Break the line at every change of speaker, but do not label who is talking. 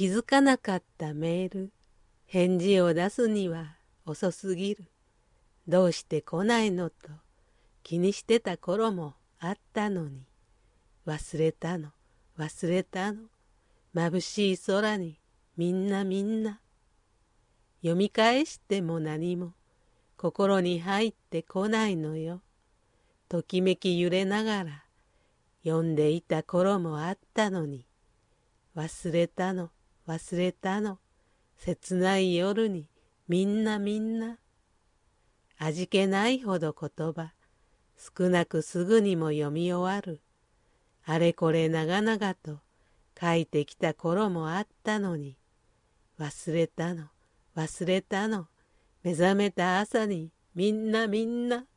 気づかなかったメール。返事を出すには遅すぎる。どうして来ないのと気にしてた頃もあったのに。忘れたの、忘れたの。眩しい空にみんなみんな。読み返しても何も心に入ってこないのよ。ときめき揺れながら読んでいた頃もあったのに。忘れたの、忘れたの。切ない夜にみんなみんな。味気ないほど言葉、少なくすぐにも読み終わる。あれこれ長々と書いてきた頃もあったのに。忘れたの、忘れたの。目覚めた朝にみんなみんな。